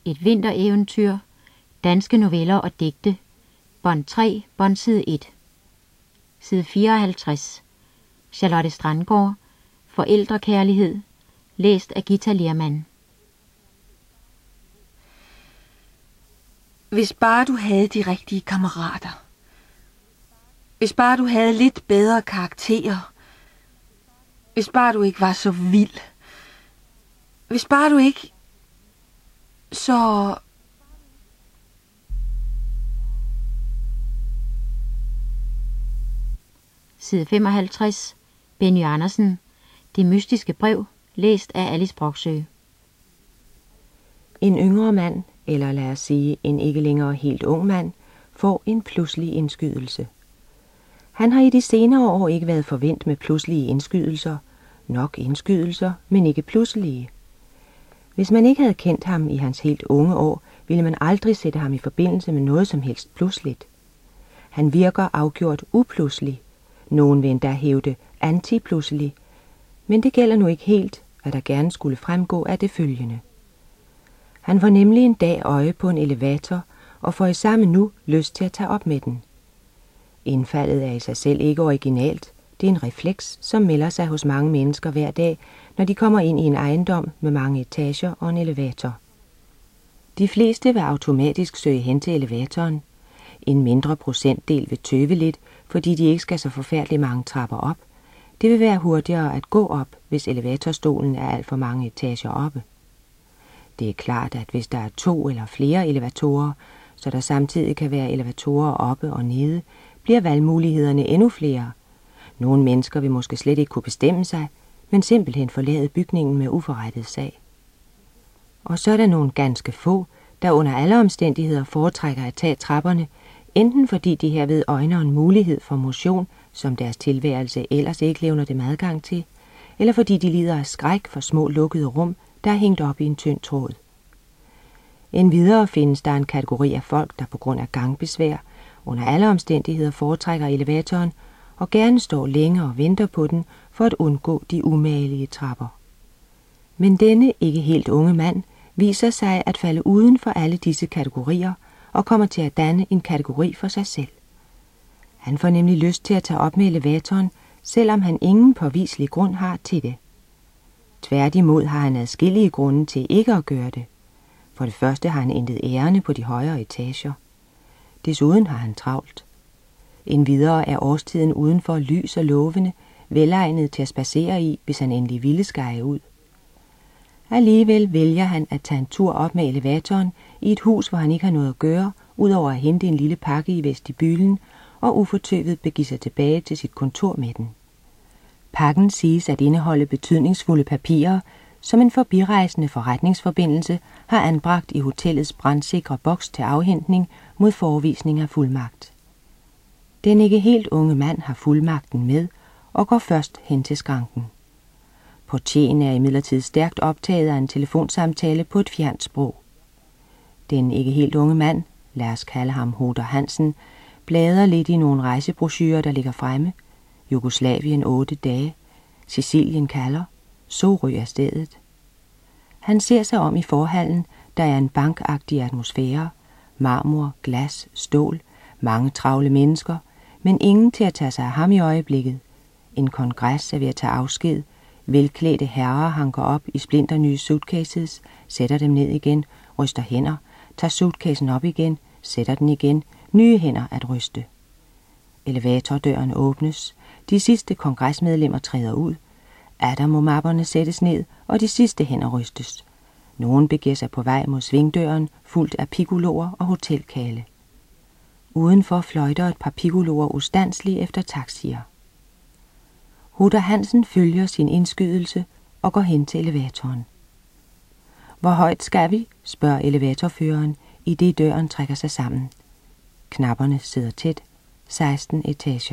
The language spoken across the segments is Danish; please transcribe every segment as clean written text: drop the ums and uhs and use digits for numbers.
Et vintereventyr. Danske noveller og digte. Bånd 3, båndside 1. Side 54. Charlotte Strandgaard. Forældrekærlighed. Læst af Githa Lehrmann. Hvis bare du havde de rigtige kammerater. Hvis bare du havde lidt bedre karakterer. Hvis bare du ikke var så vild. Hvis bare du ikke... Så... Side 55. Benny Andersen. Det mystiske brev. Læst af Alice Broksøe. En yngre mand, eller lad os sige en ikke længere helt ung mand, får en pludselig indskydelse. Han har i de senere år ikke været forvent med pludselige indskydelser. Nok indskydelser, men ikke pludselige. Hvis man ikke havde kendt ham i hans helt unge år, ville man aldrig sætte ham i forbindelse med noget som helst pludseligt. Han virker afgjort upludselig. Nogen vil endda hævde antipludselig. Men det gælder nu ikke helt, hvad der gerne skulle fremgå af det følgende. Han får nemlig en dag øje på en elevator, og får i samme nu lyst til at tage op med den. Indfaldet er i sig selv ikke originalt. Det er en refleks, som melder sig hos mange mennesker hver dag, når de kommer ind i en ejendom med mange etager og en elevator. De fleste vil automatisk søge hen til elevatoren. En mindre procentdel vil tøve lidt, fordi de ikke skal så forfærdeligt mange trapper op. Det vil være hurtigere at gå op, hvis elevatorstolen er alt for mange etager oppe. Det er klart, at hvis der er 2 eller flere elevatorer, så der samtidig kan være elevatorer oppe og nede, bliver valgmulighederne endnu flere. Nogle mennesker vil måske slet ikke kunne bestemme sig, men simpelthen forlade bygningen med uforrettet sag. Og så er der nogle ganske få, der under alle omstændigheder foretrækker at tage trapperne, enten fordi de herved øjner en mulighed for motion, som deres tilværelse ellers ikke levner dem adgang til, eller fordi de lider af skræk for små lukkede rum, der er hængt op i en tynd tråd. Endvidere findes der en kategori af folk, der på grund af gangbesvær under alle omstændigheder foretrækker elevatoren og gerne står længe og venter på den for at undgå de umagelige trapper. Men denne ikke helt unge mand viser sig at falde uden for alle disse kategorier og kommer til at danne en kategori for sig selv. Han får nemlig lyst til at tage op med elevatoren, selvom han ingen påviselig grund har til det. Tværtimod har han adskillige grunde til ikke at gøre det. For det første har han intet ærinde på de højere etager. Desuden har han travlt. Endvidere er årstiden udenfor lys og lovende, velegnet til at spacere i, hvis han endelig ville skære ud. Alligevel vælger han at tage en tur op med elevatoren i et hus, hvor han ikke har noget at gøre, udover at hente en lille pakke i vestibylen og ufortøvet begive sig tilbage til sit kontor med den. Pakken siges at indeholde betydningsfulde papirer, som en forbirejsende forretningsforbindelse har anbragt i hotellets brandsikre boks til afhentning mod forevisning af fuldmagt. Den ikke helt unge mand har fuldmagten med og går først hen til skranken. Portieren er imidlertid stærkt optaget af en telefonsamtale på et fjernt sprog. Den ikke helt unge mand, lad os kalde ham Hoder Hansen, bladrer lidt i nogle rejsebrochurer, der ligger fremme. Jugoslavien 8 dage. Sicilien kalder. Sorø er stedet. Han ser sig om i forhallen, der er en bankagtig atmosfære. Marmor, glas, stål, mange travle mennesker, men ingen til at tage sig af ham i øjeblikket. En kongres er ved at tage afsked. Velklædte herrer hanker op i splinternye suitcases, sætter dem ned igen, ryster hænder, tager suitcasen op igen, sætter den igen, nye hænder at ryste. Elevatordøren åbnes, de sidste kongresmedlemmer træder ud, atter må mapperne sættes ned, og de sidste hænder rystes. Nogen begiver sig på vej mod svingdøren, fuldt af piccoloer og hotelkale. Udenfor fløjter et par piccoloer ustandsligt efter taxier. Hoder Hansen følger sin indskydelse og går hen til elevatoren. Hvor højt skal vi? Spørger elevatorføreren, i det døren trækker sig sammen. Knapperne sidder tæt. 16 etager.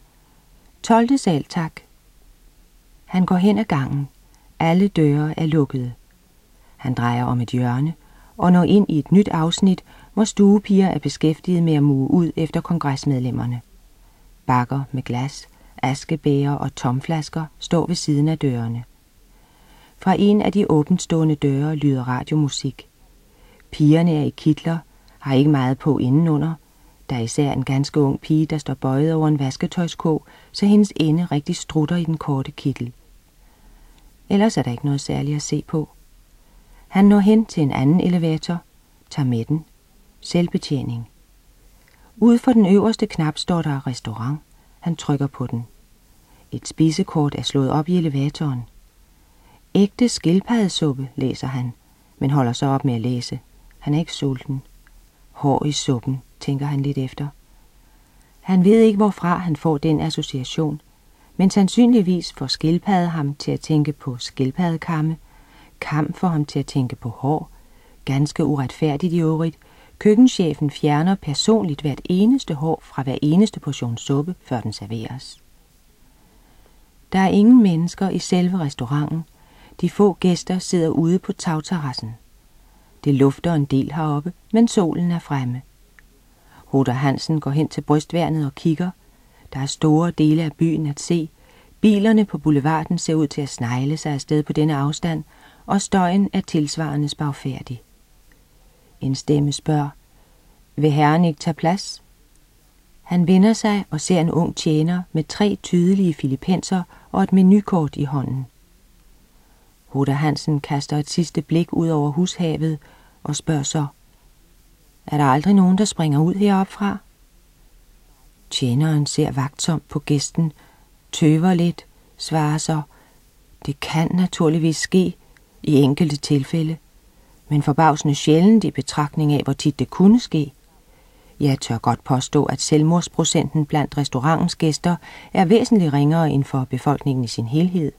12. sal, tak. Han går hen ad gangen. Alle døre er lukkede. Han drejer om et hjørne og når ind i et nyt afsnit, hvor stuepiger er beskæftiget med at muge ud efter kongresmedlemmerne. Bakker med glas, askebæger og tomflasker står ved siden af dørene. Fra en af de åbenstående døre lyder radiomusik. Pigerne er i kitler, har ikke meget på indenunder. Der er især en ganske ung pige, der står bøjet over en vasketøjskurv, så hendes ende rigtig strutter i den korte kittel. Ellers er der ikke noget særligt at se på. Han når hen til en anden elevator, tager med den. Selvbetjening. Ude for den øverste knap står der restaurant. Han trykker på den. Et spisekort er slået op i elevatoren. Ægte skildpaddesuppe, læser han, men holder så op med at læse. Han er ikke sulten. Hår i suppen, tænker han lidt efter. Han ved ikke, hvorfra han får den association, men sandsynligvis får skildpadde ham til at tænke på skildpaddekamme, kam får ham til at tænke på hår, ganske uretfærdigt i øvrigt. Køkkenchefen fjerner personligt hvert eneste hår fra hver eneste portion suppe, før den serveres. Der er ingen mennesker i selve restauranten. De få gæster sidder ude på tagterrassen. Det lufter en del heroppe, men solen er fremme. Ruder Hansen går hen til brystværnet og kigger. Der er store dele af byen at se. Bilerne på boulevarden ser ud til at snegle sig afsted på denne afstand, og støjen er tilsvarende spagfærdig. En stemme spørger, vil herren ikke tage plads? Han vender sig og ser en ung tjener med 3 tydelige filipenser og et menukort i hånden. Ruder Hansen kaster et sidste blik ud over hushavet og spørger så, er der aldrig nogen, der springer ud heroppe fra? Tjeneren ser vagtsomt på gæsten, tøver lidt, svarer så, det kan naturligvis ske i enkelte tilfælde, men forbavsende sjældent i betragtning af, hvor tit det kunne ske. Jeg tør godt påstå, at selvmordsprocenten blandt restaurantens gæster er væsentligt ringere end for befolkningen i sin helhed.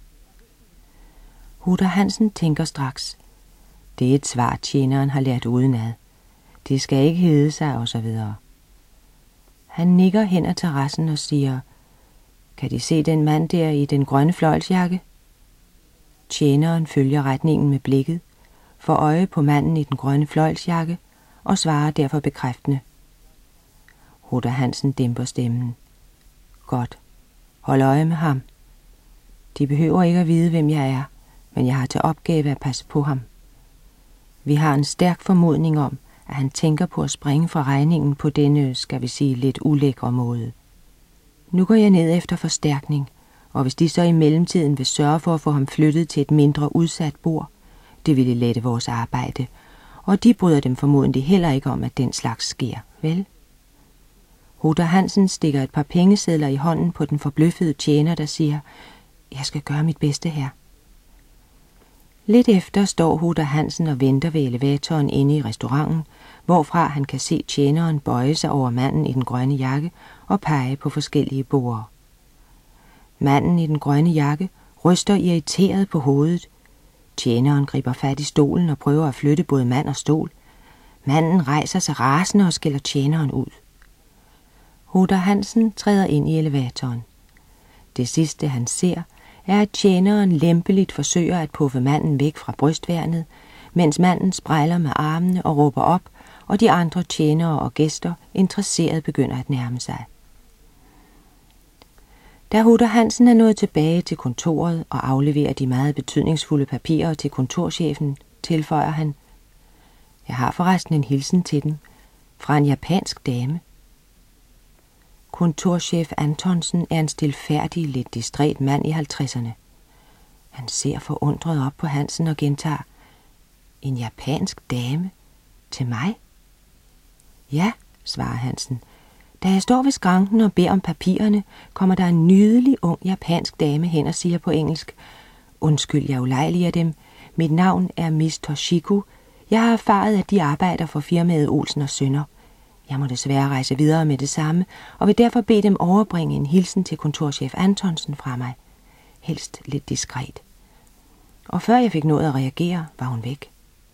Ruder Hansen tænker straks. Det er et svar, tjeneren har lært udenad. Det skal ikke hedde sig, og så videre. Han nikker hen ad terrassen og siger, kan de se den mand der i den grønne fløjlsjakke? Tjeneren følger retningen med blikket, får øje på manden i den grønne fløjlsjakke og svarer derfor bekræftende. Ruder Hansen dæmper stemmen. Godt. Hold øje med ham. De behøver ikke at vide, hvem jeg er, men jeg har til opgave at passe på ham. Vi har en stærk formodning om, at han tænker på at springe fra regningen på denne, skal vi sige, lidt ulækre måde. Nu går jeg ned efter forstærkning, og hvis de så i mellemtiden vil sørge for at få ham flyttet til et mindre udsat bord, det ville lette vores arbejde, og de bryder dem formodentlig heller ikke om, at den slags sker, vel? Ruder Hansen stikker et par pengesedler i hånden på den forbløffede tjener, der siger, jeg skal gøre mit bedste her. Lidt efter står Ruder Hansen og venter ved elevatoren inde i restauranten, hvorfra han kan se tjeneren bøje sig over manden i den grønne jakke og pege på forskellige borde. Manden i den grønne jakke ryster irriteret på hovedet. Tjeneren griber fat i stolen og prøver at flytte både mand og stol. Manden rejser sig rasende og skælder tjeneren ud. Ruder Hansen træder ind i elevatoren. Det sidste han ser, er at tjeneren lempeligt forsøger at puffe manden væk fra brystværnet, mens manden sprejler med armene og råber op, og de andre tjenere og gæster interesseret begynder at nærme sig. Da Ruder Hansen er nået tilbage til kontoret og afleverer de meget betydningsfulde papirer til kontorchefen, tilføjer han, jeg har forresten en hilsen til dem, fra en japansk dame. Kontorchef Antonsen er en stilfærdig, lidt distræt mand i 50'erne. Han ser forundret op på Hansen og gentager, en japansk dame? Til mig? Ja, svarer Hansen. Da jeg står ved skranken og beder om papirerne, kommer der en nydelig ung japansk dame hen og siger på engelsk, undskyld, jeg ulejliger dem. Mit navn er Miss Toshiko. Jeg har erfaret, at de arbejder for firmaet Olsen og Sønner. Jeg må desværre rejse videre med det samme, og vil derfor bede dem overbringe en hilsen til kontorchef Antonsen fra mig. Helst lidt diskret. Og før jeg fik nået at reagere, var hun væk.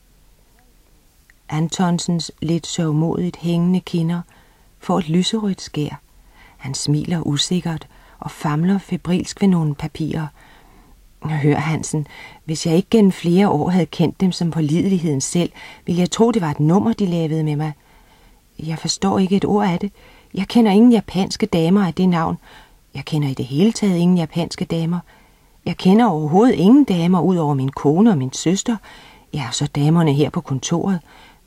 Antonsens lidt sørgmodigt hængende kinder får et lyserødt skær. Han smiler usikkert og famler febrilsk ved nogle papirer. Hør, Hansen, hvis jeg ikke gennem flere år havde kendt dem som pålideligheden selv, ville jeg tro, det var et nummer, de lavede med mig. Jeg forstår ikke et ord af det. Jeg kender ingen japanske damer af det navn. Jeg kender i det hele taget ingen japanske damer. Jeg kender overhovedet ingen damer, ud over min kone og min søster. Ja, og så damerne her på kontoret.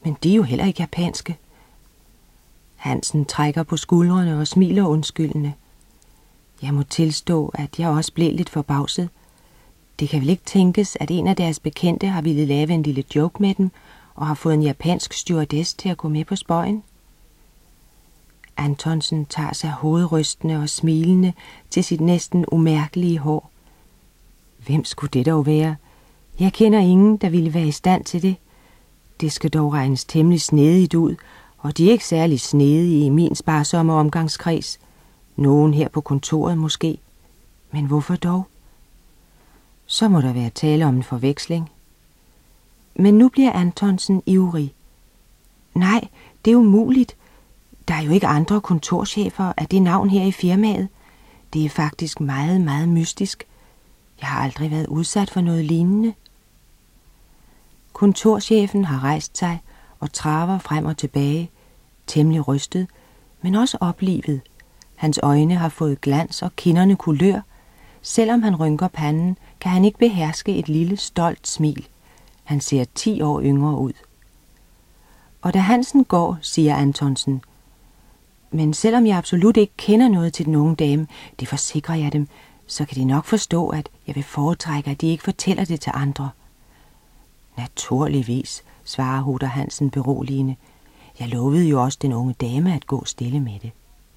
Men de er jo heller ikke japanske. Hansen trækker på skuldrene og smiler undskyldende. Jeg må tilstå, at jeg også blev lidt forbavset. Det kan vel ikke tænkes, at en af deres bekendte har ville lave en lille joke med dem, og har fået en japansk stewardess til at gå med på spøjen? Antonsen tager sig hovedrystende og smilende til sit næsten umærkelige hår. Hvem skulle det dog være? Jeg kender ingen, der ville være i stand til det. Det skal dog regnes temmelig snedigt ud, og de er ikke særlig snedige i min sparsomme omgangskreds. Nogen her på kontoret måske. Men hvorfor dog? Så må der være tale om en forveksling. Men nu bliver Antonsen ivrig. Nej, det er umuligt. Der er jo ikke andre kontorchefer af det navn her i firmaet. Det er faktisk meget, meget mystisk. Jeg har aldrig været udsat for noget lignende. Kontorchefen har rejst sig og traver frem og tilbage, temmelig rystet, men også oplivet. Hans øjne har fået glans og kinderne kulør. Selvom han rynker panden, kan han ikke beherske et lille, stolt smil. Han ser 10 år yngre ud. Og da Hansen går, siger Antonsen, men selvom jeg absolut ikke kender noget til den unge dame, det forsikrer jeg dem, så kan de nok forstå, at jeg vil foretrække, at de ikke fortæller det til andre. Naturligvis, svarer Hutter Hansen beroligende. Jeg lovede jo også den unge dame at gå stille med det.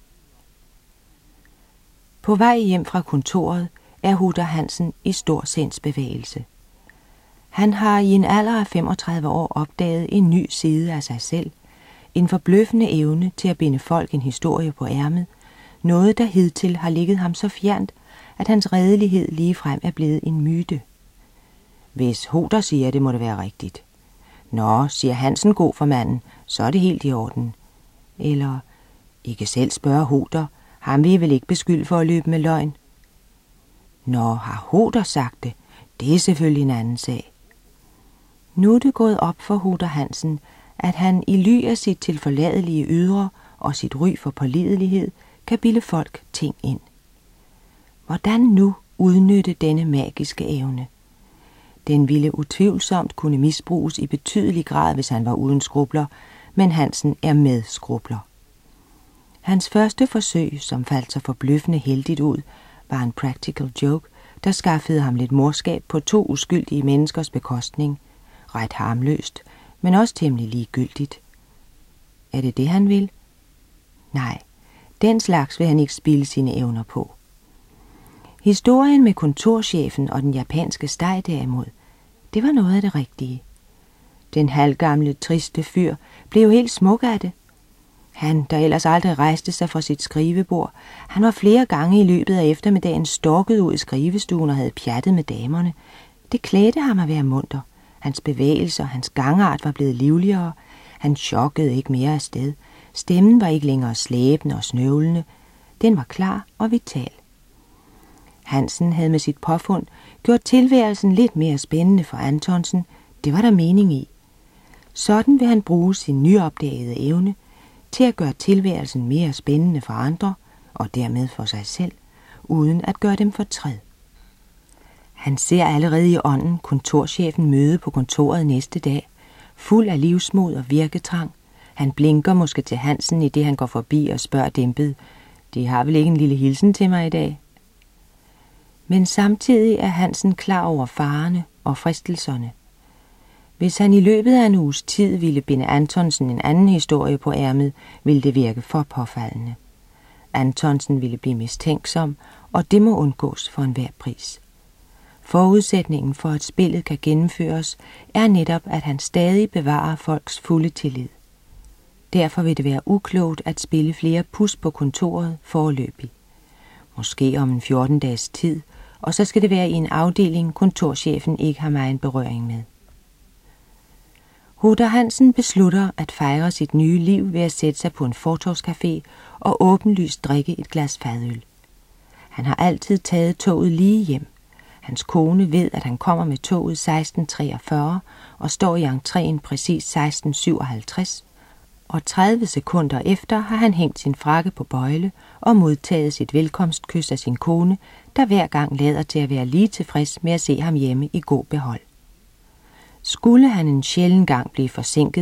På vej hjem fra kontoret er Hutter Hansen i stor sindsbevægelse. Han har i en alder af 35 år opdaget en ny side af sig selv, en forbløffende evne til at binde folk en historie på ærmet, noget der hidtil har ligget ham så fjernt, at hans redelighed ligefrem er blevet en myte. Hvis Hutter siger det, må det være rigtigt. Nå, siger Hansen god for manden, så er det helt i orden. Eller, I kan selv spørge Hutter, ham vil I vel ikke beskylde for at løbe med løgn? Nå, har Hutter sagt det? Det er selvfølgelig en anden sag. Nu er det gået op for Hutter Hansen, at han i ly af sit tilforladelige ydre og sit ry for pålidelighed kan bilde folk ting ind. Hvordan nu udnytte denne magiske evne? Den ville utvivlsomt kunne misbruges i betydelig grad, hvis han var uden skrubler, men Hansen er med skrubler. Hans første forsøg, som faldt så forbløffende heldigt ud, var en practical joke, der skaffede ham lidt morskab på 2 uskyldige menneskers bekostning. Ret harmløst, men også temmelig ligegyldigt. Er det det, han vil? Nej, den slags vil han ikke spilde sine evner på. Historien med kontorchefen og den japanske steg derimod, det var noget af det rigtige. Den halvgamle, triste fyr blev helt smuk af det. Han, der ellers aldrig rejste sig fra sit skrivebord, han var flere gange i løbet af eftermiddagen stalket ud i skrivestuen og havde pjattet med damerne. Det klædte ham at være munter. Hans bevægelser, hans gangart var blevet livligere. Han chokkede ikke mere afsted. Stemmen var ikke længere slæbende og snøvlende. Den var klar og vital. Hansen havde med sit påfund gjort tilværelsen lidt mere spændende for Antonsen. Det var der mening i. Sådan vil han bruge sin nyopdagede evne til at gøre tilværelsen mere spændende for andre, og dermed for sig selv, uden at gøre dem fortræd. Han ser allerede i ånden kontorchefen møde på kontoret næste dag, fuld af livsmod og virketrang. Han blinker måske til Hansen, i det han går forbi og spørger dæmpet, "De har vel ikke en lille hilsen til mig i dag?" Men samtidig er Hansen klar over farerne og fristelserne. Hvis han i løbet af en uges tid ville binde Antonsen en anden historie på ærmet, ville det virke for påfaldende. Antonsen ville blive mistænksom, og det må undgås for enhver pris. Forudsætningen for, at spillet kan gennemføres, er netop, at han stadig bevarer folks fulde tillid. Derfor vil det være uklogt at spille flere pus på kontoret foreløbig. Måske om en 14 dages tid, og så skal det være i en afdeling, kontorchefen ikke har megen berøring med. Hutter Hansen beslutter at fejre sit nye liv ved at sætte sig på en fortovscafé og åbenlyst drikke et glas fadøl. Han har altid taget toget lige hjem. Hans kone ved, at han kommer med toget 16:43 og står i entréen præcis 16:57, og 30 sekunder efter har han hængt sin frakke på bøjle og modtaget sit velkomstkys af sin kone, der hver gang lader til at være lige tilfreds med at se ham hjemme i god behold. Skulle han en sjælden gang blive forsinket,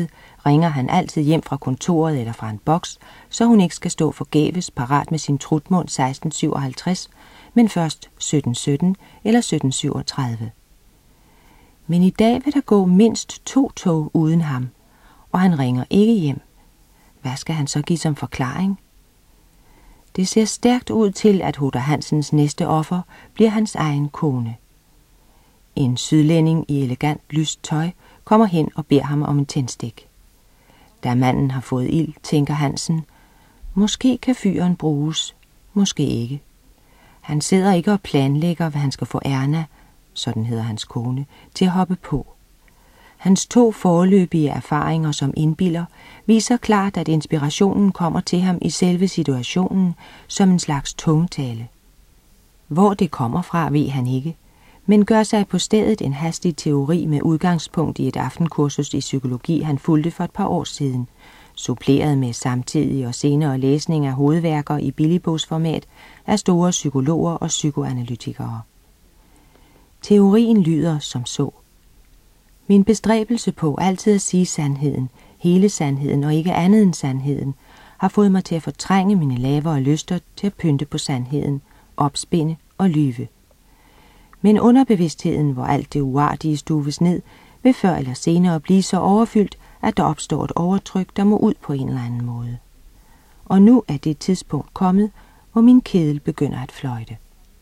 ringer han altid hjem fra kontoret eller fra en boks, så hun ikke skal stå forgæves parat med sin trutmund 1657, men først 1717 eller 1737. Men i dag vil der gå mindst 2 tog uden ham, og han ringer ikke hjem. Hvad skal han så give som forklaring? Det ser stærkt ud til, at Hoder Hansens næste offer bliver hans egen kone. En sydlænding i elegant lyst tøj kommer hen og beder ham om en tændstik. Da manden har fået ild, tænker Hansen, måske kan fyren bruges, måske ikke. Han sidder ikke og planlægger, hvad han skal få Erna, sådan hedder hans kone, til at hoppe på. Hans 2 foreløbige erfaringer som indbiller viser klart, at inspirationen kommer til ham i selve situationen som en slags tungtale. Hvor det kommer fra, ved han ikke, men gør sig på stedet en hastig teori med udgangspunkt i et aftenkursus i psykologi, han fulgte for et par år siden, suppleret med samtidig og senere læsning af hovedværker i billigbogsformat af store psykologer og psykoanalytikere. Teorien lyder som så. Min bestræbelse på altid at sige sandheden, hele sandheden og ikke andet end sandheden, har fået mig til at fortrænge mine lavere lyster til at pynte på sandheden, opspinde og lyve. Men underbevidstheden, hvor alt det uartige stuves ned, vil før eller senere blive så overfyldt, at der opstår et overtryk, der må ud på en eller anden måde. Og nu er det tidspunkt kommet, hvor min kedel begynder at fløjte.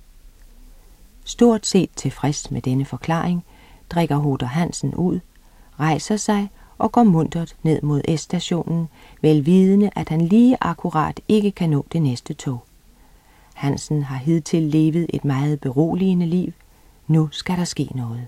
Stort set tilfreds med denne forklaring, drikker Hoder Hansen ud, rejser sig og går muntert ned mod S-stationen, velvidende, at han lige akkurat ikke kan nå det næste tog. Hansen har hidtil levet et meget beroligende liv. Nu skal der ske noget.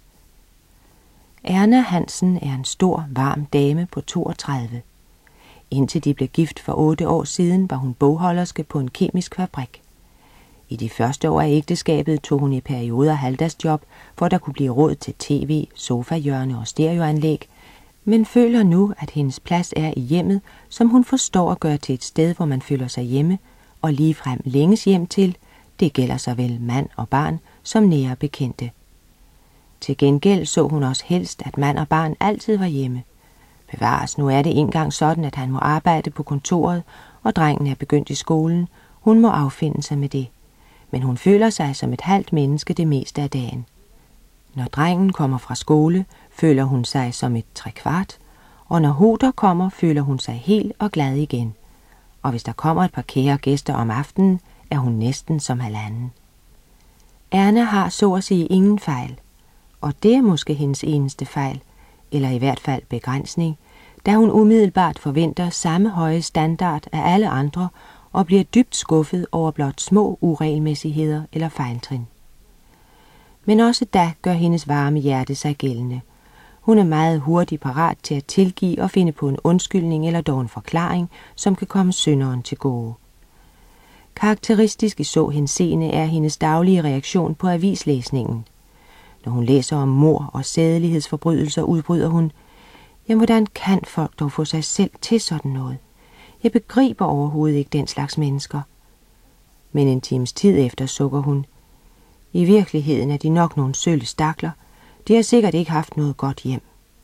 Erna Hansen er en stor, varm dame på 32. Indtil de blev gift for 8 år siden, var hun bogholderske på en kemisk fabrik. I de første år af ægteskabet tog hun i perioder halvdagsjob, for der kunne blive råd til tv, sofahjørne og stereoanlæg, men føler nu, at hendes plads er i hjemmet, som hun forstår at gøre til et sted, hvor man føler sig hjemme, og ligefrem længes hjem til. Det gælder såvel mand og barn som nære bekendte. Til gengæld så hun også helst, at mand og barn altid var hjemme. Bevares, nu er det engang sådan, at han må arbejde på kontoret, og drengen er begyndt i skolen. Hun må affinde sig med det. Men hun føler sig som et halvt menneske det meste af dagen. Når drengen kommer fra skole, føler hun sig som et 3/4, og når Hoder kommer, føler hun sig helt og glad igen. Og hvis der kommer et par kære gæster om aftenen, er hun næsten som halvanden. Erna har så at sige ingen fejl, og det er måske hendes eneste fejl, eller i hvert fald begrænsning, da hun umiddelbart forventer samme høje standard af alle andre og bliver dybt skuffet over blot små uregelmæssigheder eller fejltrin. Men også da gør hendes varme hjerte sig gældende. Hun er meget hurtigt parat til at tilgive og finde på en undskyldning eller dog en forklaring, som kan komme synderen til gode. Karakteristisk i så henseende er hendes daglige reaktion på avislæsningen. Når hun læser om mord og sædelighedsforbrydelser, udbryder hun: jamen, hvordan kan folk dog få sig selv til sådan noget? Jeg begriber overhovedet ikke den slags mennesker. Men en times tid efter sukker hun: i virkeligheden er de nok nogle sølle stakler. De har sikkert ikke haft noget godt hjem.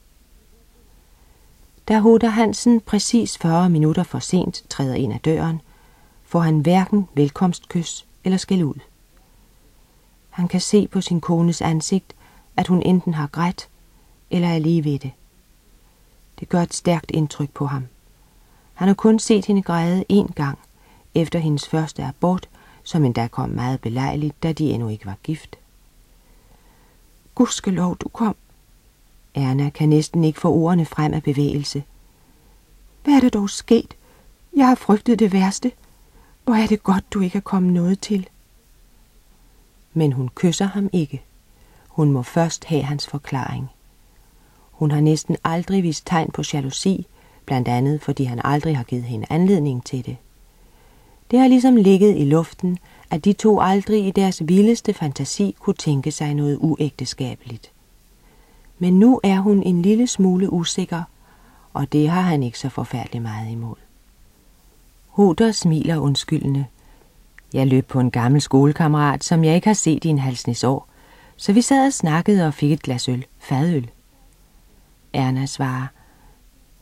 Da Hoder Hansen præcis 40 minutter for sent træder ind ad døren, får han hverken velkomstkys eller skæld ud. Han kan se på sin kones ansigt, at hun enten har grædt eller er lige ved det. Det gør et stærkt indtryk på ham. Han har kun set hende græde 1 gang, efter hendes første abort, som endda kom meget belejligt, da de endnu ikke var gift. Gudskelov, du kom. Erna kan næsten ikke få ordene frem af bevægelse. Hvad er der dog sket? Jeg har frygtet det værste. Hvor er det godt, du ikke er kommet noget til. Men hun kysser ham ikke. Hun må først have hans forklaring. Hun har næsten aldrig vist tegn på jalousi, blandt andet fordi han aldrig har givet hende anledning til det. Det har ligesom ligget i luften, at de to aldrig i deres vildeste fantasi kunne tænke sig noget uægteskabeligt. Men nu er hun en lille smule usikker, og det har han ikke så forfærdeligt meget imod. Hoder smiler undskyldende. Jeg løb på en gammel skolekammerat, som jeg ikke har set i en halvsnes år, så vi sad og snakkede og fik et glas øl, fadøl. Erna svarer: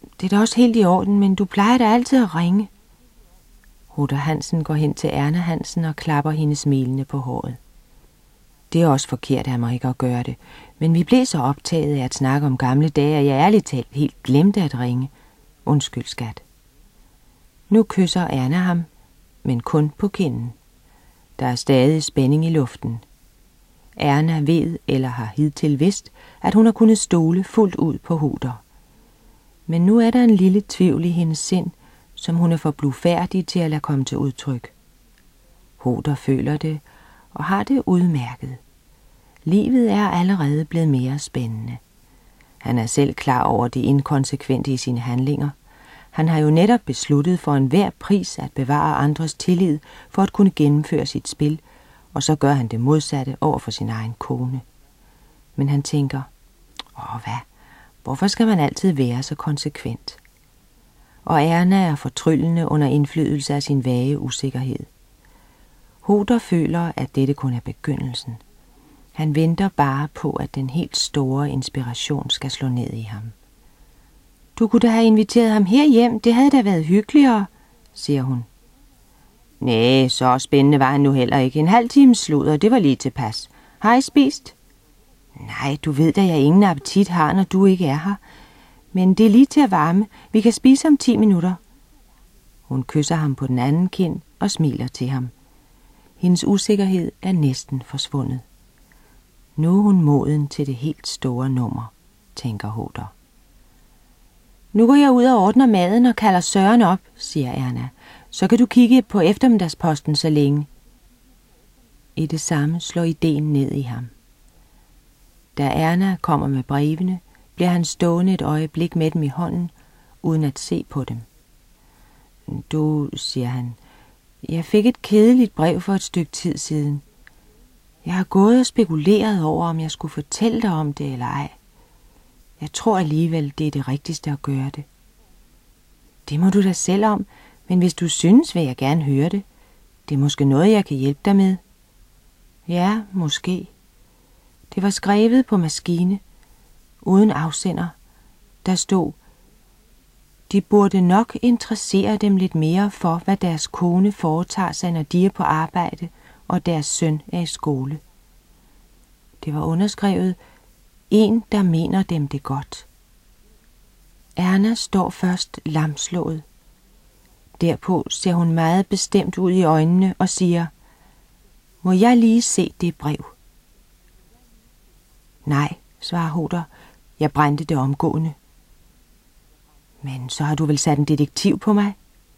Det er da også helt i orden, men du plejer da altid at ringe. Hoder Hansen går hen til Erna Hansen og klapper hende smilende på håret. Det er også forkert af mig ikke at gøre det, men vi blev så optaget af at snakke om gamle dage, at jeg ærligt talt helt glemte at ringe. Undskyld, skat. Nu kysser Erna ham, men kun på kinden. Der er stadig spænding i luften. Erna ved eller har hidtil vidst, at hun har kunnet stole fuldt ud på Hoder. Men nu er der en lille tvivl i hendes sind, som hun er for blufærdig til at lade komme til udtryk. Hoder føler det og har det udmærket. Livet er allerede blevet mere spændende. Han er selv klar over det inkonsekvente i sine handlinger. Han har jo netop besluttet for enhver pris at bevare andres tillid for at kunne gennemføre sit spil, og så gør han det modsatte over for sin egen kone. Men han tænker, hvad? Hvorfor skal man altid være så konsekvent? Og Erna er fortryllende under indflydelse af sin vage usikkerhed. Hoder føler, at dette kun er begyndelsen. Han venter bare på, at den helt store inspiration skal slå ned i ham. Du kunne da have inviteret ham herhjem, det havde da været hyggeligere, siger hun. Næh, så spændende var han nu heller ikke. En halv time sludder, det var lige tilpas. Har I spist? Nej, du ved da, jeg ingen appetit har, når du ikke er her. Men det er lige til at varme. Vi kan spise om 10 minutter. Hun kysser ham på den anden kind og smiler til ham. Hendes usikkerhed er næsten forsvundet. Nu er hun moden til det helt store nummer, tænker Hoder. Nu går jeg ud og ordner maden og kalder Søren op, siger Erna. Så kan du kigge på eftermiddagsposten så længe. I det samme slår ideen ned i ham. Da Erna kommer med brevene, bliver han stående et øjeblik med dem i hånden, uden at se på dem. Du, siger han, jeg fik et kedeligt brev for et stykke tid siden. Jeg har gået og spekuleret over, om jeg skulle fortælle dig om det eller ej. Jeg tror alligevel, det er det rigtigste at gøre det. Det må du da selv om, men hvis du synes, vil jeg gerne høre det. Det er måske noget, jeg kan hjælpe dig med. Ja, måske. Det var skrevet på maskine, uden afsender. Der stod, de burde nok interessere dem lidt mere for, hvad deres kone foretager sig, når de er på arbejde, og deres søn er i skole. Det var underskrevet, en, der mener dem det godt. Erna står først lamslået. Derpå ser hun meget bestemt ud i øjnene og siger, må jeg lige se det brev? Nej, svarer Hoder, jeg brændte det omgående. Men så har du vel sat en detektiv på mig?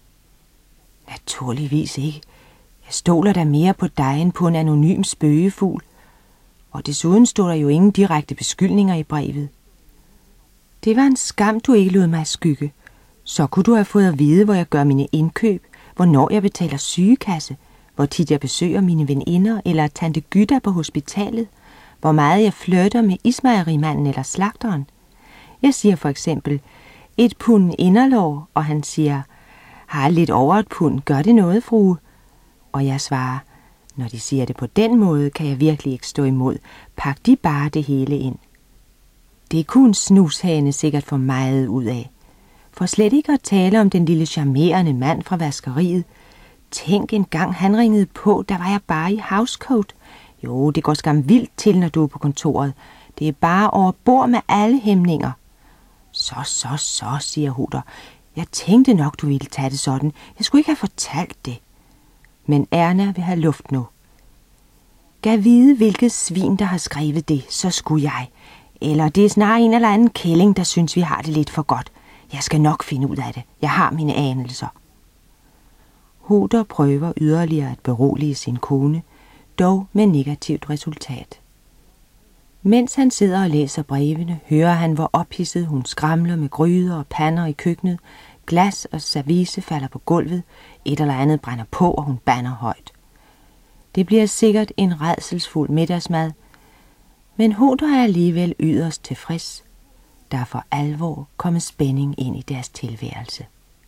Naturligvis ikke. Jeg stoler da mere på dig end på en anonym spøgefugl. Og desuden stod der jo ingen direkte beskyldninger i brevet. Det var en skam, du ikke lod mig skygge. Så kunne du have fået at vide, hvor jeg gør mine indkøb, hvornår jeg betaler sygekasse, hvor tit jeg besøger mine veninder eller tante Gyda på hospitalet, hvor meget jeg flirter med ismejerimanden eller slagteren. Jeg siger for eksempel, 1 pund inderlår, og han siger, har lidt over 1 pund, gør det noget, frue? Og jeg svarer, når de siger det på den måde, kan jeg virkelig ikke stå imod. Pak de bare det hele ind. Det kunne en snushane sikkert få meget ud af. For slet ikke at tale om den lille charmerende mand fra vaskeriet. Tænk en gang han ringede på, der var jeg bare i housecoat. Jo, det går skam vildt til, når du er på kontoret. Det er bare over bord med alle hæmninger. Så, siger Hoder. Jeg tænkte nok, du ville tage det sådan. Jeg skulle ikke have fortalt det. Men Erna vil have luft nu. Gav vide, hvilket svin, der har skrevet det, så skulle jeg. Eller det er snarere en eller anden kælling, der synes, vi har det lidt for godt. Jeg skal nok finde ud af det. Jeg har mine anelser. Hoder prøver yderligere at berolige sin kone, dog med negativt resultat. Mens han sidder og læser brevene, hører han, hvor ophidset hun skramler med gryder og pander i køkkenet. Glas og service falder på gulvet, et eller andet brænder på, og hun bander højt. Det bliver sikkert en rædselsfuld middagsmad, men Hoder er alligevel yderst tilfreds. Der er for alvor kommet spænding ind i deres tilværelse.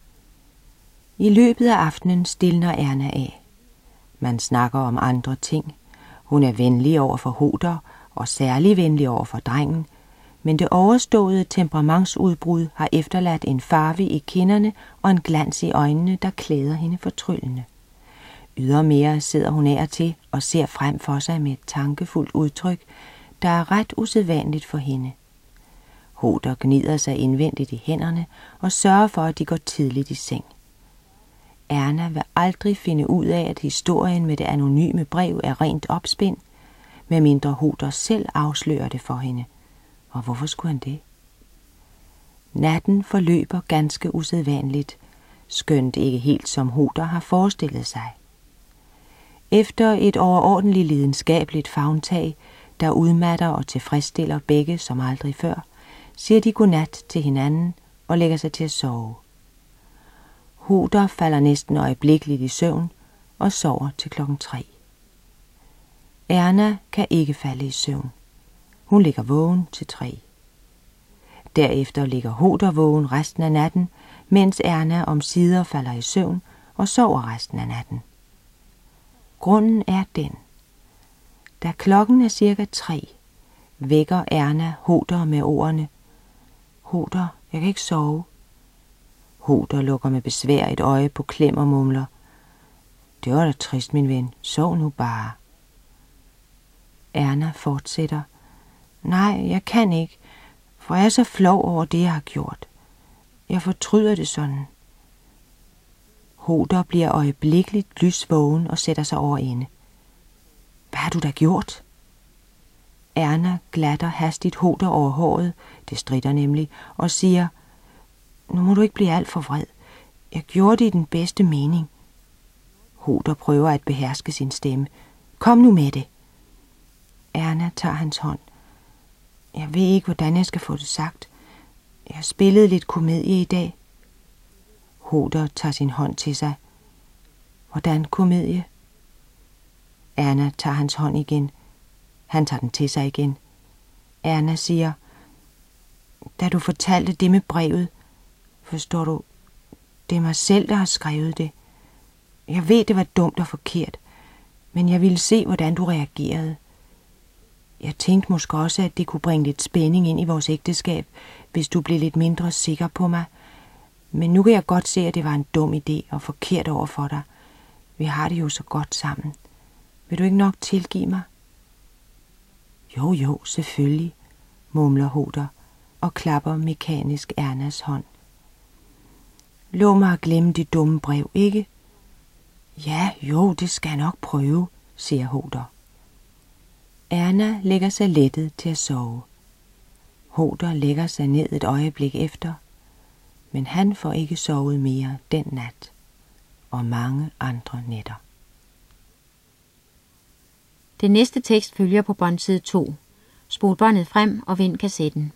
I løbet af aftenen stilner Erna af. Man snakker om andre ting. Hun er venlig over for Hoder, og særlig venlig over for drengen, men det overståede temperamentsudbrud har efterladt en farve i kinderne og en glans i øjnene, der klæder hende fortryllende. Ydermere sidder hun af og til og ser frem for sig med et tankefuldt udtryk, der er ret usædvanligt for hende. Hoder gnider sig indvendigt i hænderne og sørger for, at de går tidligt i seng. Erna vil aldrig finde ud af, at historien med det anonyme brev er rent opspind, medmindre Hoder selv afslører det for hende. Og hvorfor skulle han det? Natten forløber ganske usædvanligt, skønt ikke helt som Hoder har forestillet sig. Efter et overordentligt lidenskabeligt favntag, der udmatter og tilfredsstiller begge som aldrig før, siger de godnat til hinanden og lægger sig til at sove. Hoder falder næsten øjeblikkeligt i søvn og sover til 3:00. Erna kan ikke falde i søvn. Hun ligger vågen til 3. Derefter ligger Hoder vågen resten af natten, mens Erna omsider falder i søvn og sover resten af natten. Grunden er den. Da klokken er cirka 3, vækker Erna Hoder med ordene: Hoder, jeg kan ikke sove. Hoder lukker med besvær et øje på klem og mumler: Det var da trist, min ven. Sov nu bare. Erna fortsætter: Nej, jeg kan ikke, for jeg er så flov over det, jeg har gjort. Jeg fortryder det sådan. Hoder bliver øjeblikkeligt lysvågen og sætter sig over ende. Hvad har du da gjort? Erna glatter hastigt Hoder over håret, det stritter nemlig, og siger: Nu må du ikke blive alt for vred. Jeg gjorde det i den bedste mening. Hoder prøver at beherske sin stemme. Kom nu med det. Erna tager hans hånd. Jeg ved ikke, hvordan jeg skal få det sagt. Jeg har spillet lidt komedie i dag. Hoder tager sin hånd til sig. Hvordan komedie? Erna tager hans hånd igen. Han tager den til sig igen. Erna siger: Da du fortalte det med brevet, forstår du, det er mig selv, der har skrevet det. Jeg ved, det var dumt og forkert, men jeg ville se, hvordan du reagerede. Jeg tænkte måske også, at det kunne bringe lidt spænding ind i vores ægteskab, hvis du blev lidt mindre sikker på mig. Men nu kan jeg godt se, at det var en dum idé og forkert over for dig. Vi har det jo så godt sammen. Vil du ikke nok tilgive mig? Jo, selvfølgelig, mumler Hoder og klapper mekanisk Ernas hånd. Lov mig at glemme det dumme brev, ikke? Ja, jo, det skal jeg nok prøve, siger Hoder. Erna lægger sig lettet til at sove. Hoder lægger sig ned et øjeblik efter, men han får ikke sovet mere den nat og mange andre nætter. Den næste tekst følger på båndside 2. Spol båndet frem og vind kassetten.